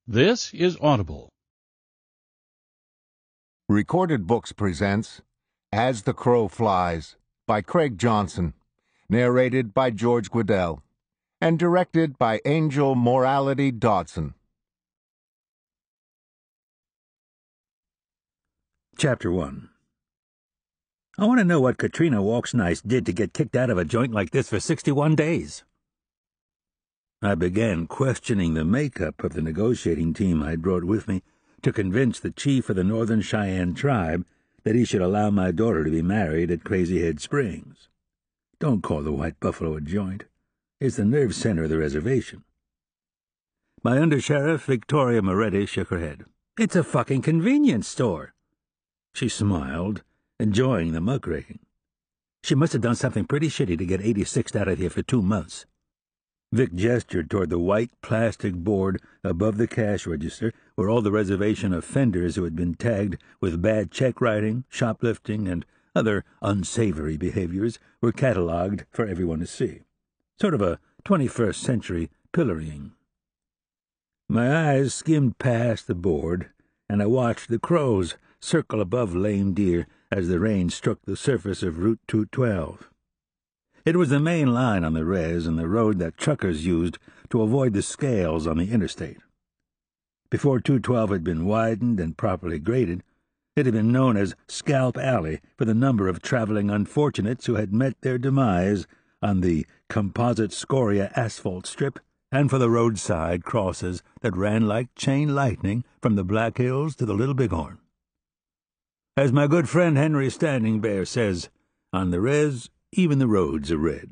This is Audible. Recorded Books presents As the Crow Flies by Craig Johnson, narrated by George Guidall, and directed by Angel Morality Dodson. Chapter 1. I want to know what Katrina Walks Nice did to get kicked out of a joint like this for 61 days. I began questioning the makeup of the negotiating team I'd brought with me to convince the chief of the Northern Cheyenne tribe that he should allow my daughter to be married at Crazy Head Springs. Don't call the White Buffalo a joint. It's the nerve center of the reservation. My undersheriff, Victoria Moretti, shook her head. It's a fucking convenience store. She smiled, enjoying the muckraking. She must have done something pretty shitty to get 86th out of here for 2 months. Vic gestured toward the white plastic board above the cash register where all the reservation offenders who had been tagged with bad check writing, shoplifting, and other unsavory behaviors were catalogued for everyone to see. Sort of a 21st century pillorying. My eyes skimmed past the board, and I watched the crows circle above lame deer as the rain struck the surface of Route 212. It was the main line on the res and the road that truckers used to avoid the scales on the interstate. Before 212 had been widened and properly graded, it had been known as Scalp Alley for the number of traveling unfortunates who had met their demise on the composite scoria asphalt strip and for the roadside crosses that ran like chain lightning from the Black Hills to the Little Bighorn. As my good friend Henry Standing Bear says, on the res, even the roads are red.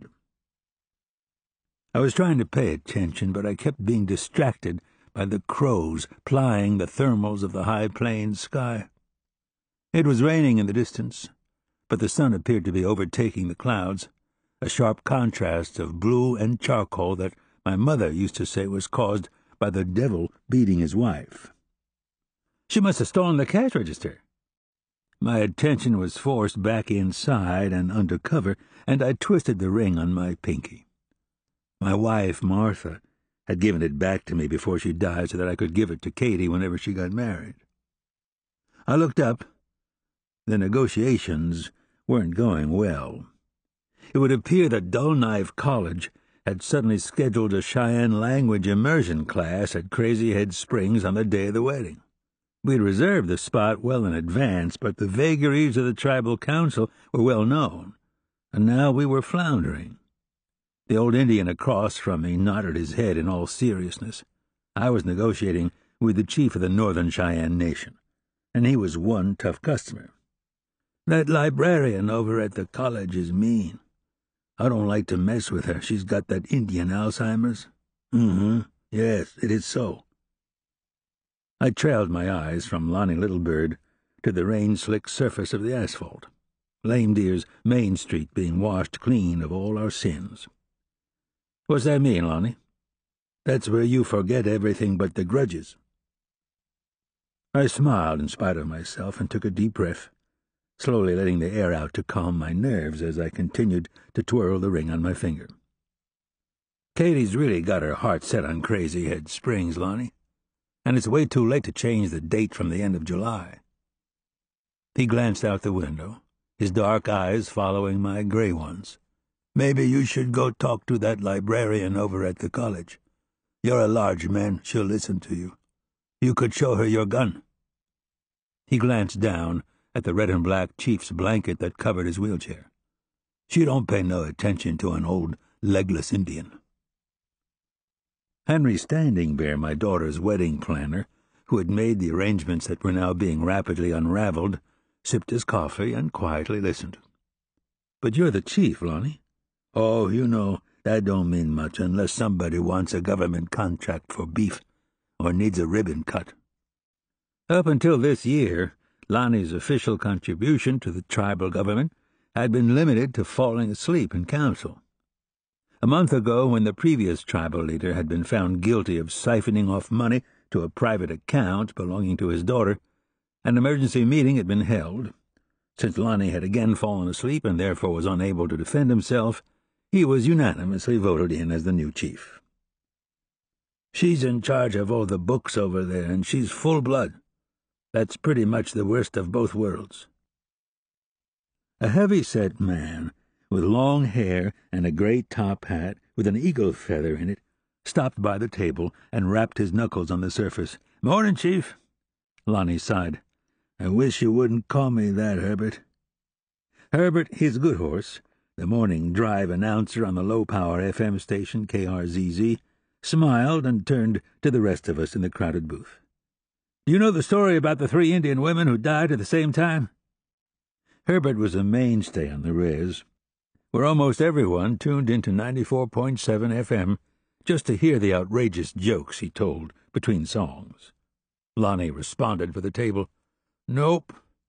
I was trying to pay attention, but I kept being distracted by the crows plying the thermals of the high plains sky. It was raining in the distance, but the sun appeared to be overtaking the clouds, a sharp contrast of blue and charcoal that my mother used to say was caused by the devil beating his wife. She must have stolen the cash register. My attention was forced back inside and under cover, and I twisted the ring on my pinky. My wife, Martha, had given it back to me before she died so that I could give it to Katie whenever she got married. I looked up. The negotiations weren't going well. It would appear that Dull Knife College had suddenly scheduled a Cheyenne language immersion class at Crazy Head Springs on the day of the wedding. We'd reserved the spot well in advance, but the vagaries of the tribal council were well known, and now we were floundering. The old Indian across from me nodded his head in all seriousness. I was negotiating with the chief of the Northern Cheyenne Nation, and he was one tough customer. That librarian over at the college is mean. I don't like to mess with her. She's got that Indian Alzheimer's. Yes, it is so. I trailed my eyes from Lonnie Littlebird to the rain-slick surface of the asphalt, Lame Deer's main street being washed clean of all our sins. What's that mean, Lonnie? That's where you forget everything but the grudges. I smiled in spite of myself and took a deep breath, slowly letting the air out to calm my nerves as I continued to twirl the ring on my finger. Katie's really got her heart set on Crazy Head Springs, Lonnie, and it's way too late to change the date from the end of July. He glanced out the window, his dark eyes following my gray ones. Maybe you should go talk to that librarian over at the college. You're a large man, she'll listen to you. You could show her your gun. He glanced down at the red and black chief's blanket that covered his wheelchair. She don't pay no attention to an old legless Indian. Henry Standing Bear, my daughter's wedding planner, who had made the arrangements that were now being rapidly unraveled, sipped his coffee and quietly listened. But you're the chief, Lonnie. Oh, you know, that don't mean much unless somebody wants a government contract for beef or needs a ribbon cut. Up until this year, Lonnie's official contribution to the tribal government had been limited to falling asleep in council. A month ago, when the previous tribal leader had been found guilty of siphoning off money to a private account belonging to his daughter, an emergency meeting had been held. Since Lonnie had again fallen asleep and therefore was unable to defend himself, he was unanimously voted in as the new chief. She's in charge of all the books over there, and she's full blood. That's pretty much the worst of both worlds." A heavy-set man, with long hair and a grey top hat with an eagle feather in it, stopped by the table and rapped his knuckles on the surface. "Morning, Chief." Lonnie sighed. "I wish you wouldn't call me that, Herbert." Herbert, his good horse, the morning drive announcer on the low-power FM station KRZZ, smiled and turned to the rest of us in the crowded booth. "Do you know the story about the 3 Indian women who died at the same time?" Herbert was a mainstay on the res, where almost everyone tuned into 94.7 FM just to hear the outrageous jokes he told between songs. Lonnie responded for the table. "Nope.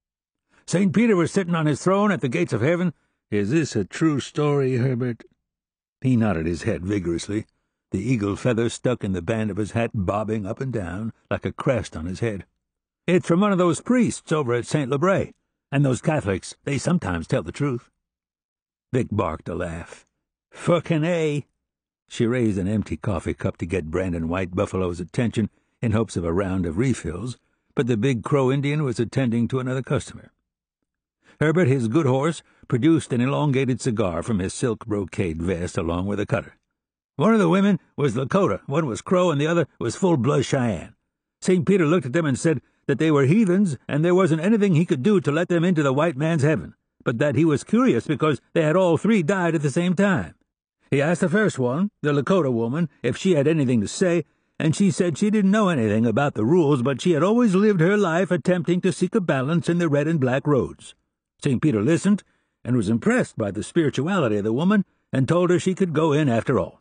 St. Peter was sitting on his throne at the gates of heaven." "Is this a true story, Herbert?" He nodded his head vigorously, the eagle feather stuck in the band of his hat bobbing up and down like a crest on his head. "It's from one of those priests over at St. Labray, and those Catholics, they sometimes tell the truth." Vic barked a laugh. "Fucking A." She raised an empty coffee cup to get Brandon White Buffalo's attention in hopes of a round of refills, but the big Crow Indian was attending to another customer. Herbert, his good horse, produced an elongated cigar from his silk brocade vest along with a cutter. "One of the women was Lakota, one was Crow, and the other was full-blood Cheyenne. St. Peter looked at them and said that they were heathens and there wasn't anything he could do to let them into the white man's heaven, but that he was curious because they had all 3 died at the same time. He asked the first one, the Lakota woman, if she had anything to say, and she said she didn't know anything about the rules, but she had always lived her life attempting to seek a balance in the red and black roads. St. Peter listened and was impressed by the spirituality of the woman and told her she could go in after all."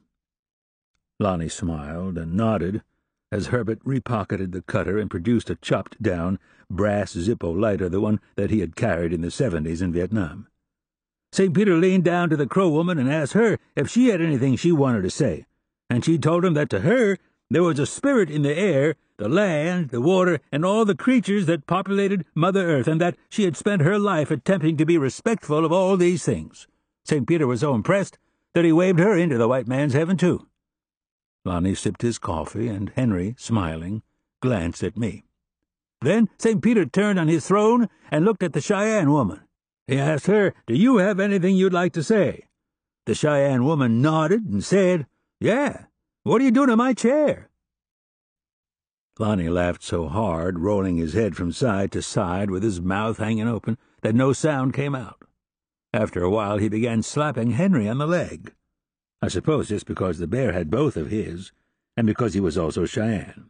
Lonnie smiled and nodded as Herbert repocketed the cutter and produced a chopped-down brass Zippo lighter, the one that he had carried in the 70s in Vietnam. St. Peter leaned down to the Crow woman and asked her if she had anything she wanted to say, and she told him that to her there was a spirit in the air, the land, the water, and all the creatures that populated Mother Earth, and that she had spent her life attempting to be respectful of all these things. St. Peter was so impressed that he waved her into the white man's heaven, too. Lonnie sipped his coffee, and Henry, smiling, glanced at me. Then St. Peter turned on his throne and looked at the Cheyenne woman. He asked her, "Do you have anything you'd like to say?" The Cheyenne woman nodded and said, "Yeah, what are you doing in my chair?" Lonnie laughed so hard, rolling his head from side to side with his mouth hanging open, that no sound came out. After a while he began slapping Henry on the leg. I suppose just because the bear had both of his, and because he was also Cheyenne.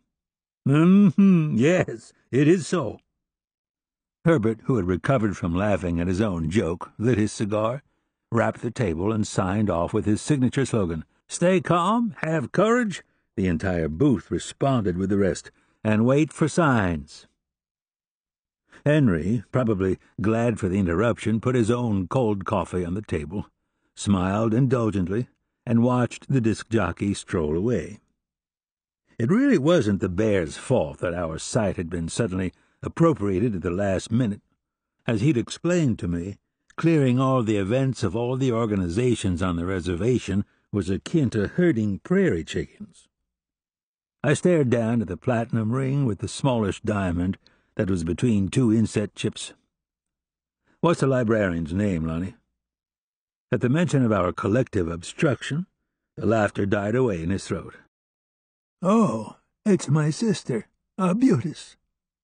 Yes, it is so." Herbert, who had recovered from laughing at his own joke, lit his cigar, rapped the table, and signed off with his signature slogan, "Stay calm, have courage," the entire booth responded with the rest, "and wait for signs." Henry, probably glad for the interruption, put his own cold coffee on the table, smiled indulgently, and watched the disc jockey stroll away. It really wasn't the bear's fault that our site had been suddenly appropriated at the last minute. As he'd explained to me, clearing all the events of all the organizations on the reservation was akin to herding prairie chickens. I stared down at the platinum ring with the smallish diamond that was between 2 inset chips. "What's the librarian's name, Lonnie?" At the mention of our collective obstruction, the laughter died away in his throat. "Oh, it's my sister, Arbutus."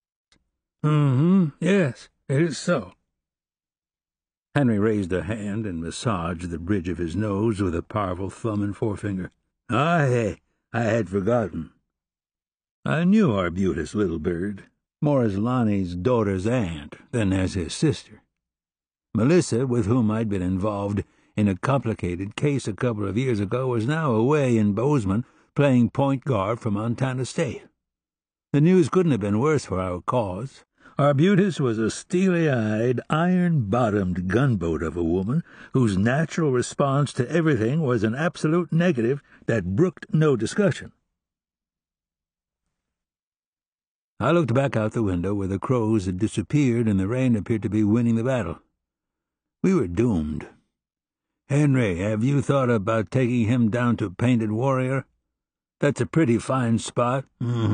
Yes, it is so." Henry raised a hand and massaged the bridge of his nose with a powerful thumb and forefinger. "I had forgotten." I knew Arbutus, little bird, more as Lonnie's daughter's aunt than as his sister. Melissa, with whom I'd been involved in a complicated case a couple of years ago, was now away in Bozeman playing point guard for Montana State. The news couldn't have been worse for our cause. Arbutus was a steely-eyed, iron-bottomed gunboat of a woman whose natural response to everything was an absolute negative that brooked no discussion. I looked back out the window where the crows had disappeared and the rain appeared to be winning the battle. We were doomed. "Henry, have you thought about taking him down to Painted Warrior?" That's a pretty fine spot.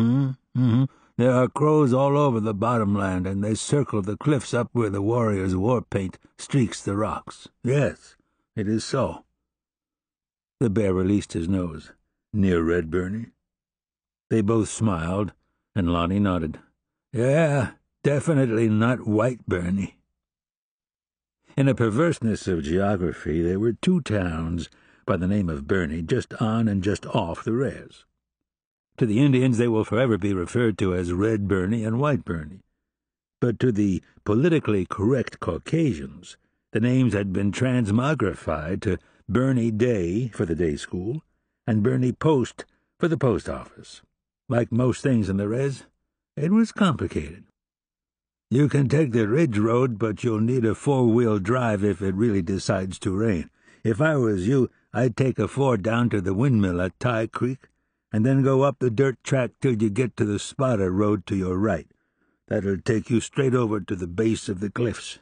There are crows all over the bottomland, and they circle the cliffs up where the warriors' war paint streaks the rocks. Yes, it is so. The bear released his nose. Near Red Burney? They both smiled, and Lonnie nodded. Yeah, definitely not White Burney. In a perverseness of geography, there were two towns by the name of Burney just on and just off the res. To the Indians they will forever be referred to as Red Burney and White Burney. But to the politically correct Caucasians, the names had been transmogrified to Burney Day for the day school and Burney Post for the post office. Like most things in the res, it was complicated. You can take the ridge road, but you'll need a four-wheel drive if it really decides to rain. If I was you, I'd take a Ford down to the windmill at Tie Creek, and then go up the dirt track till you get to the Spotter Road to your right. That'll take you straight over to the base of the cliffs.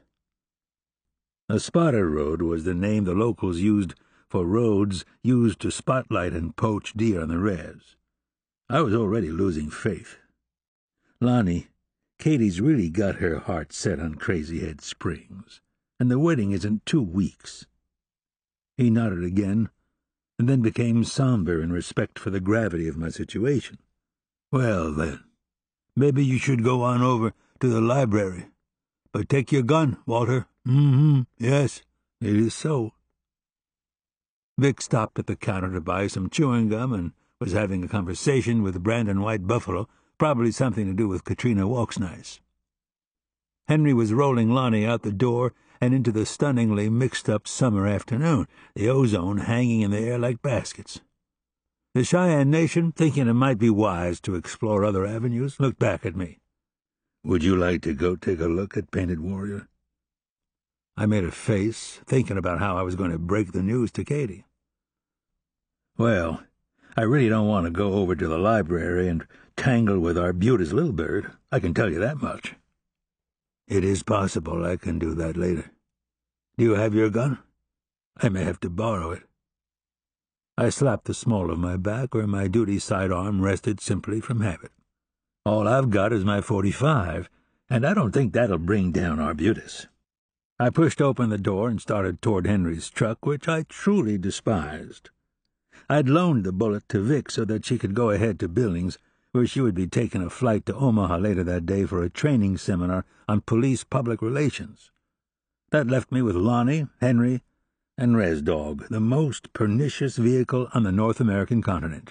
The Spotter Road was the name the locals used for roads used to spotlight and poach deer on the res. I was already losing faith. Lonnie, Katie's really got her heart set on Crazy Head Springs, and the wedding is in 2 weeks. He nodded again, and then became somber in respect for the gravity of my situation. Well, then, maybe you should go on over to the library. But take your gun, Walter. Yes, it is so. Vic stopped at the counter to buy some chewing gum and was having a conversation with Brandon White Buffalo, probably something to do with Katrina Walks Nice. Henry was rolling Lonnie out the door and into the stunningly mixed-up summer afternoon, the ozone hanging in the air like baskets. The Cheyenne Nation, thinking it might be wise to explore other avenues, looked back at me. Would you like to go take a look at Painted Warrior? I made a face, thinking about how I was going to break the news to Katie. Well, I really don't want to go over to the library and tangle with Arbutus Little Bird, I can tell you that much. It is possible I can do that later. Do you have your gun? I may have to borrow it. I slapped the small of my back where my duty sidearm rested simply from habit. All I've got is my .45, and I don't think that'll bring down Arbutus. I pushed open the door and started toward Henry's truck, which I truly despised. I'd loaned the bullet to Vic so that she could go ahead to Billings, where she would be taking a flight to Omaha later that day for a training seminar on police public relations. That left me with Lonnie, Henry, and Res Dog, the most pernicious vehicle on the North American continent.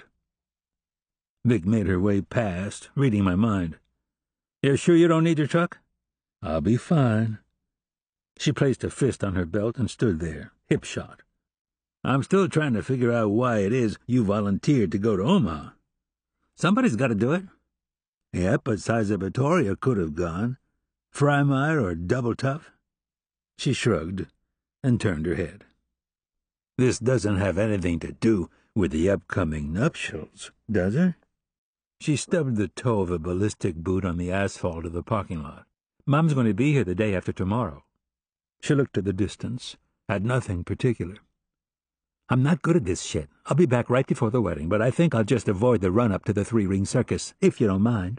Vic made her way past, reading my mind. You're sure you don't need your truck? I'll be fine. She placed a fist on her belt and stood there, hip-shot. I'm still trying to figure out why it is you volunteered to go to Omaha. Somebody's got to do it. Yep, but Sizer Vittoria could have gone. Freimeyer or Double Tough. She shrugged and turned her head. This doesn't have anything to do with the upcoming nuptials, does it? She stubbed the toe of a ballistic boot on the asphalt of the parking lot. Mom's going to be here the day after tomorrow. She looked at the distance, had nothing particular. I'm not good at this shit. I'll be back right before the wedding, but I think I'll just avoid the run-up to the three-ring circus, if you don't mind.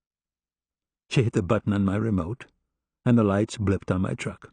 She hit the button on my remote, and the lights blipped on my truck.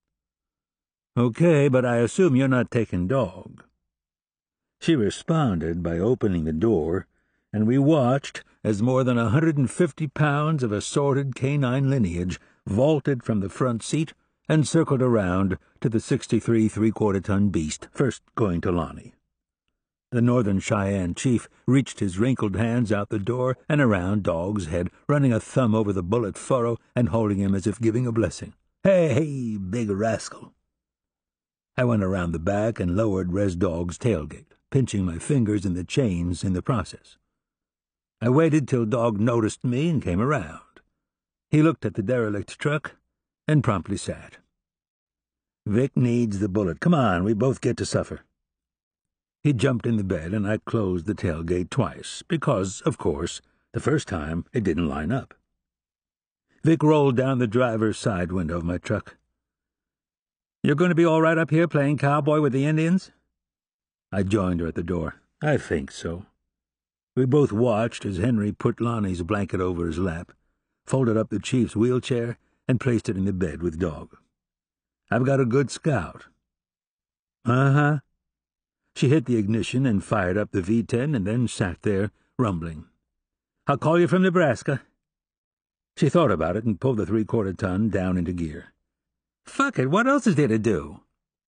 Okay, but I assume you're not taking Dog. She responded by opening the door, and we watched as more than 150 pounds of assorted canine lineage vaulted from the front seat and circled around to the 63 three-quarter-ton beast, first going to Lonnie. The Northern Cheyenne chief reached his wrinkled hands out the door and around Dog's head, running a thumb over the bullet furrow and holding him as if giving a blessing. Hey, big rascal. I went around the back and lowered Res Dog's tailgate, pinching my fingers in the chains in the process. I waited till Dog noticed me and came around. He looked at the derelict truck and promptly sat. Vic needs the bullet. Come on, we both get to suffer. He jumped in the bed, and I closed the tailgate twice, because, of course, the first time it didn't line up. Vic rolled down the driver's side window of my truck. You're going to be all right up here playing cowboy with the Indians? I joined her at the door. I think so. We both watched as Henry put Lonnie's blanket over his lap, folded up the chief's wheelchair, and placed it in the bed with Dog. "I've got a good scout." "Uh-huh." She hit the ignition and fired up the V10 and then sat there, rumbling. "I'll call you from Nebraska." She thought about it and pulled the 3/4 ton down into gear. "Fuck it, what else is there to do?"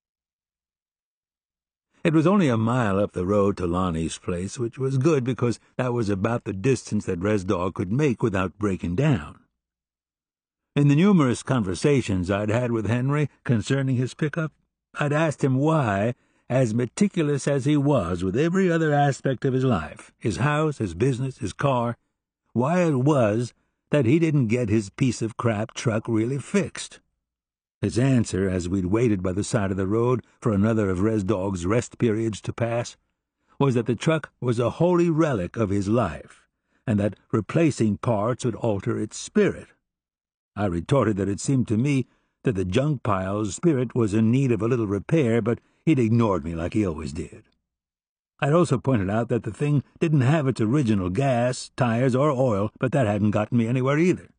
It was only a mile up the road to Lonnie's place, which was good because that was about the distance that Res Dog could make without breaking down. In the numerous conversations I'd had with Henry concerning his pickup, I'd asked him why, as meticulous as he was with every other aspect of his life, his house, his business, his car, why it was that he didn't get his piece of crap truck really fixed. His answer, as we'd waited by the side of the road for another of Res Dog's rest periods to pass, was that the truck was a holy relic of his life, and that replacing parts would alter its spirit. I retorted that it seemed to me that the junk pile's spirit was in need of a little repair, but he'd ignored me like he always did. I'd also pointed out that the thing didn't have its original gas, tires, or oil, but that hadn't gotten me anywhere either.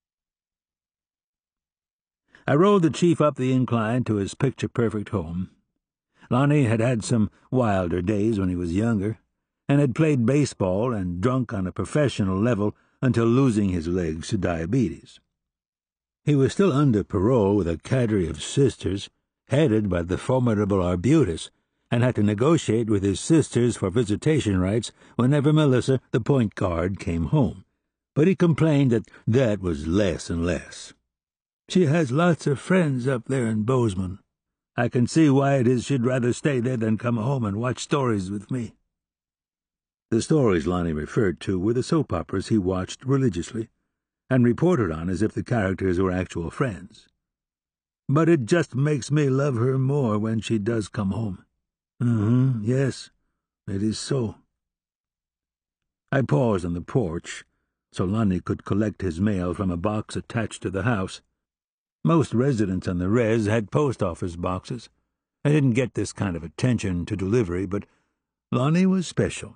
I rolled the chief up the incline to his picture-perfect home. Lonnie had had some wilder days when he was younger, and had played baseball and drunk on a professional level until losing his legs to diabetes. He was still under parole with a cadre of sisters, headed by the formidable Arbutus, and had to negotiate with his sisters for visitation rights whenever Melissa, the point guard, came home. But he complained that that was less and less. "She has lots of friends up there in Bozeman. I can see why it is she'd rather stay there than come home and watch stories with me." The stories Lonnie referred to were the soap operas he watched religiously, and reported on as if the characters were actual friends. "But it just makes me love her more when she does come home." Yes, it is so." I paused on the porch so Lonnie could collect his mail from a box attached to the house. Most residents on the res had post office boxes. I didn't get this kind of attention to delivery, but Lonnie was special.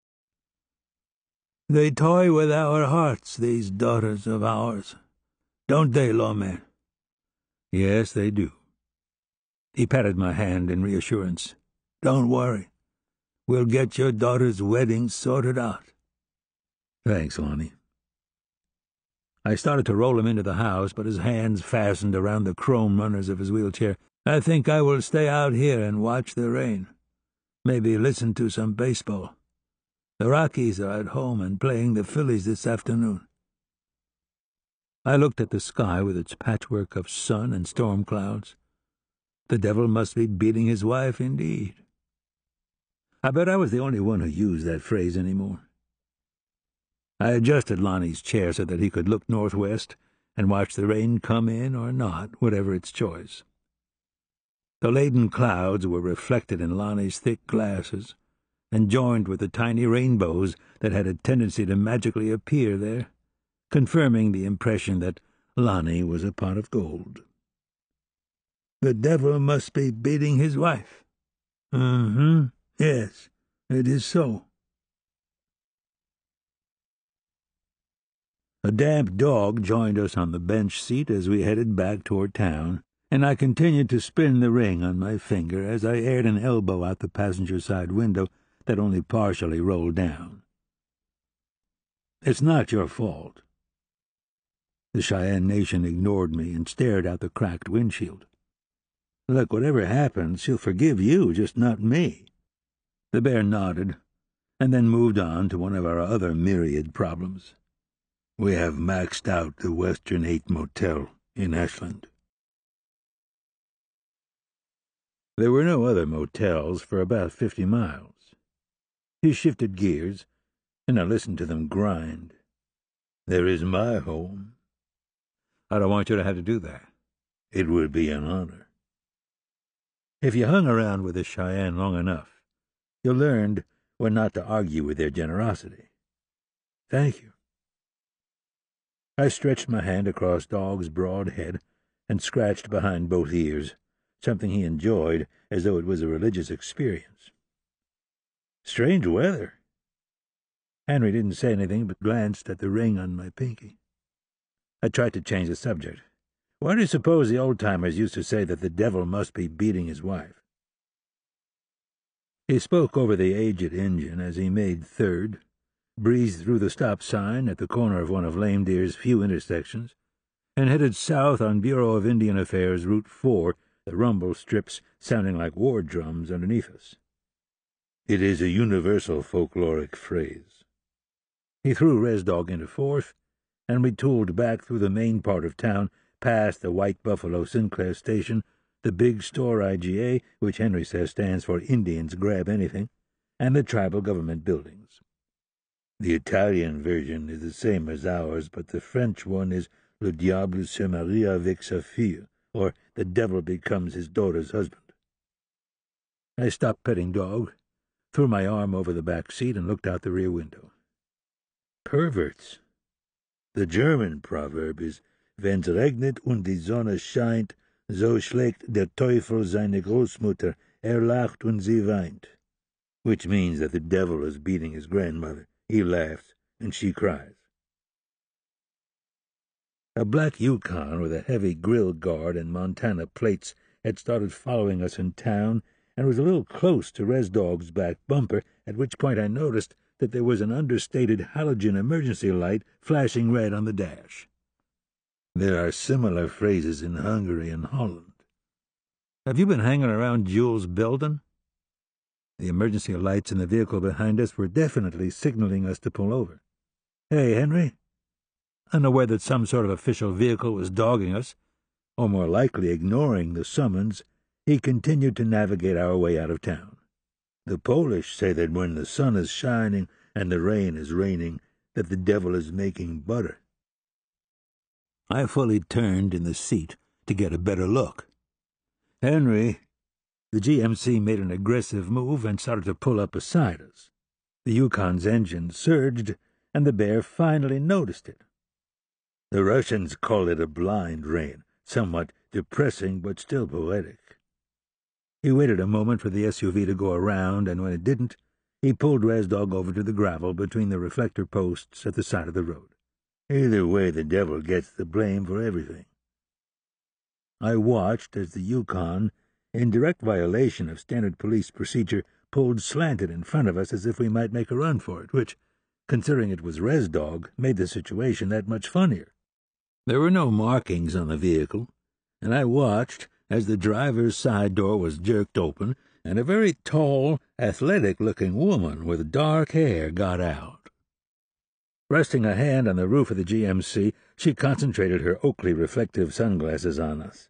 "They toy with our hearts, these daughters of ours. Don't they, lawman?" "Yes, they do." He patted my hand in reassurance. "Don't worry. We'll get your daughter's wedding sorted out." "Thanks, Lonnie." I started to roll him into the house, but his hands fastened around the chrome runners of his wheelchair. "I think I will stay out here and watch the rain. Maybe listen to some baseball. The Rockies are at home and playing the Phillies this afternoon." I looked at the sky with its patchwork of sun and storm clouds. The devil must be beating his wife indeed. I bet I was the only one who used that phrase anymore. I adjusted Lonnie's chair so that he could look northwest and watch the rain come in or not, whatever its choice. The laden clouds were reflected in Lonnie's thick glasses and joined with the tiny rainbows that had a tendency to magically appear there, confirming the impression that Lonnie was a pot of gold. "The devil must be beating his wife." Yes, it is so." A damp dog joined us on the bench seat as we headed back toward town, and I continued to spin the ring on my finger as I aired an elbow out the passenger side window that only partially rolled down. "It's not your fault." The Cheyenne Nation ignored me and stared out the cracked windshield. "Look, whatever happens, she'll forgive you, just not me." The bear nodded, and then moved on to one of our other myriad problems. "We have maxed out the Western 8 Motel in Ashland." There were no other motels for about 50 miles. He shifted gears, and I listened to them grind. "There is my home." "I don't want you to have to do that." "It would be an honor." If you hung around with the Cheyenne long enough, you learned when not to argue with their generosity. "Thank you." I stretched my hand across Dog's broad head and scratched behind both ears, something he enjoyed as though it was a religious experience. "Strange weather." Henry didn't say anything but glanced at the ring on my pinky. I tried to change the subject. Why do you suppose the old-timers used to say that the devil must be beating his wife? He spoke over the aged engine as he made third, breezed through the stop sign at the corner of one of Lame Deer's few intersections, and headed south on Bureau of Indian Affairs Route 4, the rumble strips sounding like war drums underneath us. It is a universal folkloric phrase. He threw Resdog into fourth, and we tooled back through the main part of town, past the White Buffalo Sinclair station, the big store IGA, which Henry says stands for Indians Grab Anything, and the tribal government buildings. The Italian version is the same as ours, but the French one is Le diable se marie avec sa fille, or the devil becomes his daughter's husband. I stopped petting Dog, threw my arm over the back seat, and looked out the rear window. Perverts. The German proverb is Wenn's regnet und die Sonne scheint, so schlägt der Teufel seine Großmutter, lacht und sie weint, which means that the devil is beating his grandmother. He laughs, and she cries. A black Yukon with a heavy grill guard and Montana plates had started following us in town and was a little close to Resdog's back bumper, at which point I noticed that there was an understated halogen emergency light flashing red on the dash. There are similar phrases in Hungary and Holland. Have you been hanging around Jules Belden? The emergency lights in the vehicle behind us were definitely signaling us to pull over. Hey, Henry? Unaware that some sort of official vehicle was dogging us, or more likely ignoring the summons, he continued to navigate our way out of town. The Polish say that when the sun is shining and the rain is raining, that the devil is making butter. I fully turned in the seat to get a better look. Henry, the GMC made an aggressive move and started to pull up beside us. The Yukon's engine surged, and the bear finally noticed it. The Russians call it a blind rain, somewhat depressing but still poetic. He waited a moment for the SUV to go around, and when it didn't, he pulled Resdog over to the gravel between the reflector posts at the side of the road. Either way, the devil gets the blame for everything. I watched as the Yukon, in direct violation of standard police procedure, pulled slanted in front of us as if we might make a run for it, which, considering it was Resdog, made the situation that much funnier. There were no markings on the vehicle, and I watched as the driver's side door was jerked open and a very tall, athletic-looking woman with dark hair got out. Resting a hand on the roof of the GMC, she concentrated her Oakley reflective sunglasses on us.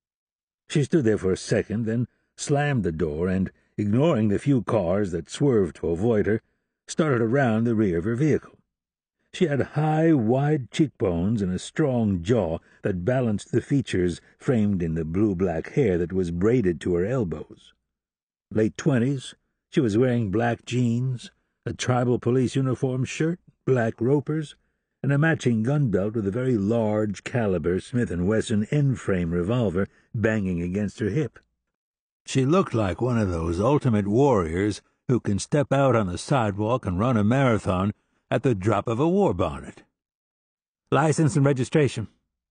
She stood there for a second, then slammed the door and, ignoring the few cars that swerved to avoid her, started around the rear of her vehicle. She had high, wide cheekbones and a strong jaw that balanced the features framed in the blue-black hair that was braided to her elbows. Late 20s, she was wearing black jeans, a tribal police uniform shirt, black ropers, and a matching gun belt with a very large caliber Smith & Wesson end-frame revolver banging against her hip. She looked like one of those ultimate warriors who can step out on the sidewalk and run a marathon at the drop of a war bonnet. License and registration.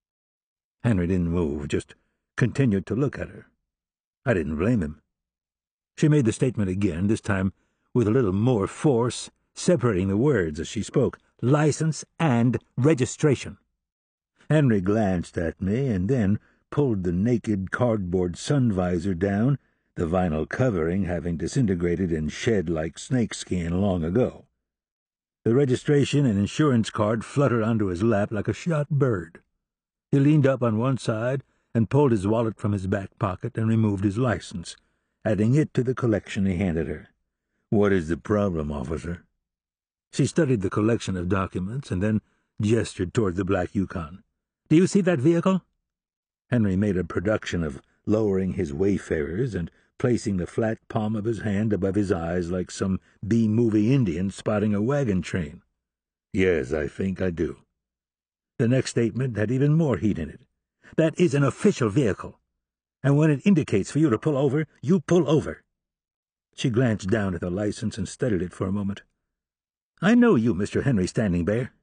Henry didn't move, just continued to look at her. I didn't blame him. She made the statement again, this time with a little more force, separating the words as she spoke. License and registration. Henry glanced at me and then pulled the naked cardboard sun visor down, the vinyl covering having disintegrated and shed like snakeskin long ago. The registration and insurance card fluttered onto his lap like a shot bird. He leaned up on one side and pulled his wallet from his back pocket and removed his license, adding it to the collection he handed her. "What is the problem, officer?" She studied the collection of documents and then gestured toward the black Yukon. "Do you see that vehicle?" Henry made a production of lowering his wayfarers and placing the flat palm of his hand above his eyes like some B-movie Indian spotting a wagon train. "Yes, I think I do." The next statement had even more heat in it. "That is an official vehicle, and when it indicates for you to pull over, you pull over." She glanced down at the license and studied it for a moment. I know you, Mr. Henry Standing Bear."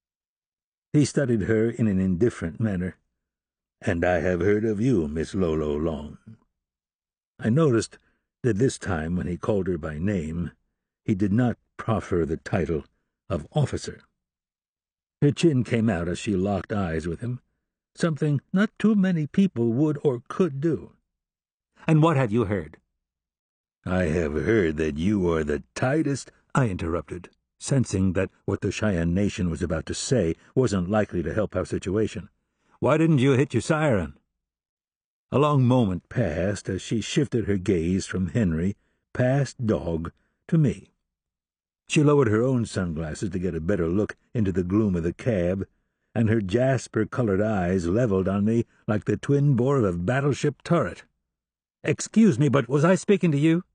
He studied her in an indifferent manner. "And I have heard of you, Miss Lolo Long." I noticed that this time, when he called her by name, he did not proffer the title of officer. Her chin came out as she locked eyes with him, something not too many people would or could do. "And what have you heard?" "I have heard that you are the tightest—" I interrupted, sensing that what the Cheyenne Nation was about to say wasn't likely to help our situation. "Why didn't you hit your siren?" A long moment passed as she shifted her gaze from Henry, past Dog, to me. She lowered her own sunglasses to get a better look into the gloom of the cab, and her jasper-colored eyes leveled on me like the twin bore of a battleship turret. "Excuse me, but was I speaking to you?"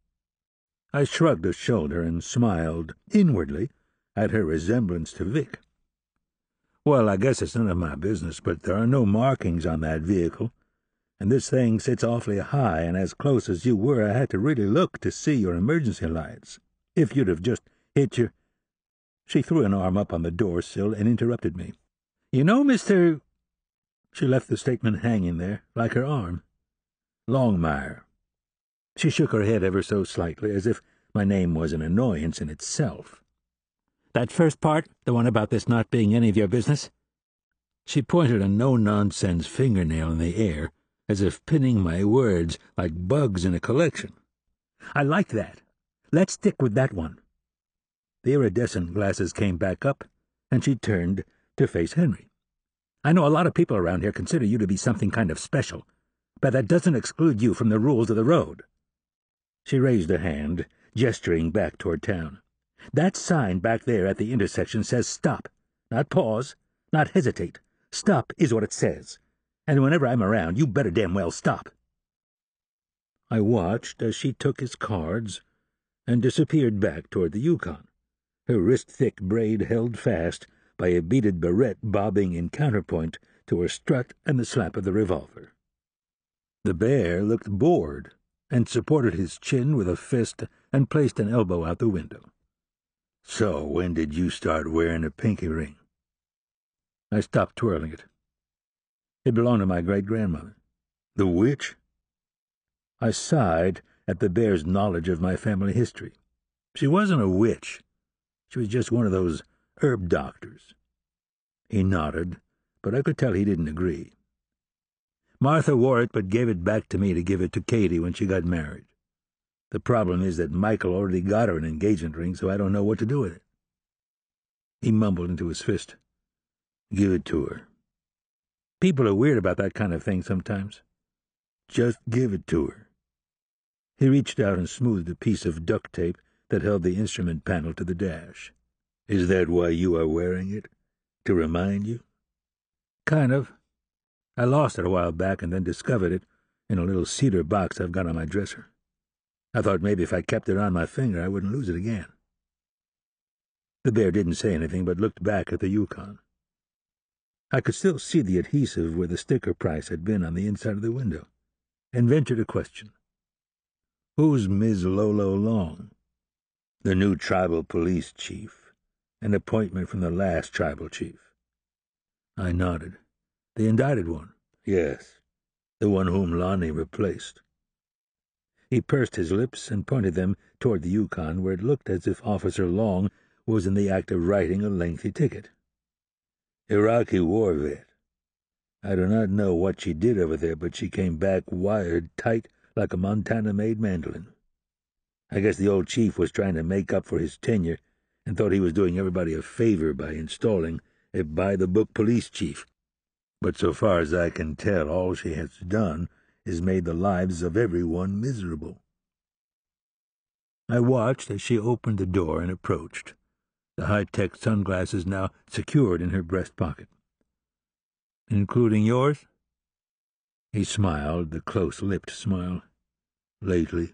I shrugged a shoulder and smiled, inwardly, at her resemblance to Vic. "Well, I guess it's none of my business, but there are no markings on that vehicle, and this thing sits awfully high, and as close as you were I had to really look to see your emergency lights. If you'd have just hit your—" She threw an arm up on the door-sill and interrupted me. "You know, Mr.—" She left the statement hanging there, like her arm. "Longmire." She shook her head ever so slightly, as if my name was an annoyance in itself. "That first part, the one about this not being any of your business?" She pointed a no-nonsense fingernail in the air, as if pinning my words like bugs in a collection. "I like that. Let's stick with that one." The iridescent glasses came back up, and she turned to face Henry. "I know a lot of people around here consider you to be something kind of special, but that doesn't exclude you from the rules of the road." She raised a hand, gesturing back toward town. "That sign back there at the intersection says stop, not pause, not hesitate. Stop is what it says, and whenever I'm around, you better damn well stop." I watched as she took his cards and disappeared back toward the Yukon, her wrist-thick braid held fast by a beaded barrette bobbing in counterpoint to her strut and the slap of the revolver. The bear looked bored and supported his chin with a fist and placed an elbow out the window. "So when did you start wearing a pinky ring?" I stopped twirling it. It belonged to my great-grandmother. "The witch?" I sighed at the bear's knowledge of my family history. "She wasn't a witch. She was just one of those herb doctors." He nodded, but I could tell he didn't agree. "Martha wore it, but gave it back to me to give it to Katie when she got married. The problem is that Michael already got her an engagement ring, so I don't know what to do with it." He mumbled into his fist. "Give it to her. People are weird about that kind of thing sometimes. Just give it to her." He reached out and smoothed a piece of duct tape that held the instrument panel to the dash. "Is that why you are wearing it? To remind you?" "Kind of. I lost it a while back and then discovered it in a little cedar box I've got on my dresser. I thought maybe if I kept it on my finger I wouldn't lose it again." The bear didn't say anything but looked back at the Yukon. I could still see the adhesive where the sticker price had been on the inside of the window, and ventured a question. "Who's Ms. Lolo Long?" "The new tribal police chief. An appointment from the last tribal chief." I nodded. "The indicted one?" "Yes, the one whom Lonnie replaced." He pursed his lips and pointed them toward the Yukon, where it looked as if Officer Long was in the act of writing a lengthy ticket. "Iraqi war vet. I do not know what she did over there, but she came back wired tight like a Montana-made mandolin. I guess the old chief was trying to make up for his tenure and thought he was doing everybody a favor by installing a by-the-book police chief. But so far as I can tell, all she has done is made the lives of everyone miserable." I watched as she opened the door and approached, the high-tech sunglasses now secured in her breast pocket. "Including yours?" He smiled, the close-lipped smile. "Lately."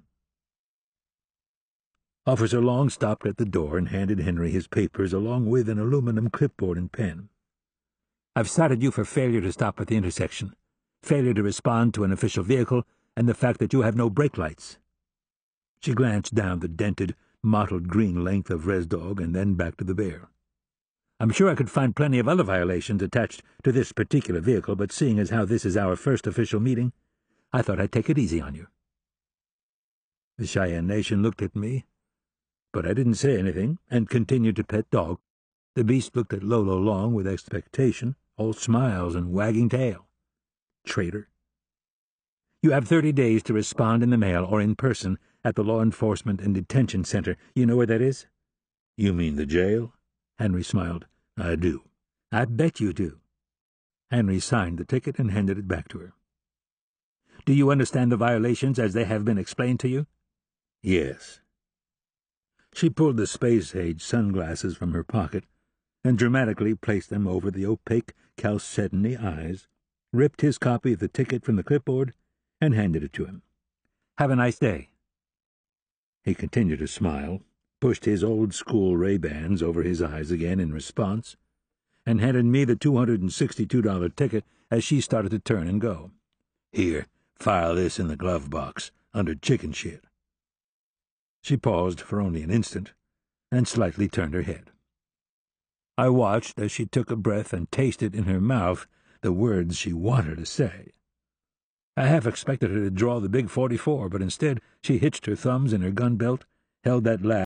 Officer Long stopped at the door and handed Henry his papers along with an aluminum clipboard and pen. "I've cited you for failure to stop at the intersection, failure to respond to an official vehicle, and the fact that you have no brake lights." She glanced down the dented, mottled green length of Resdog and then back to the bear. I'm sure I could find plenty of other violations attached to this particular vehicle, but seeing as how this is our first official meeting, I thought I'd take it easy on you. The Cheyenne Nation looked at me, but I didn't say anything and continued to pet Dog. The beast looked at Lolo Long with expectation, all smiles and wagging tail. Traitor. You have 30 days to respond in the mail or in person at the Law Enforcement and Detention Center. You know where that is? You mean the jail? Henry smiled. I do. I bet you do. Henry signed the ticket and handed it back to her. Do you understand the violations as they have been explained to you? Yes. She pulled the space-age sunglasses from her pocket and dramatically placed them over the opaque, chalcedony eyes, ripped his copy of the ticket from the clipboard, and handed it to him. Have a nice day. He continued to smile, pushed his old-school Ray-Bans over his eyes again in response, and handed me the $262 ticket as she started to turn and go. Here, file this in the glove box, under chicken shit. She paused for only an instant, and slightly turned her head. I watched as she took a breath and tasted in her mouth the words she wanted to say. I half expected her to draw the big 44, but instead she hitched her thumbs in her gun belt, held that last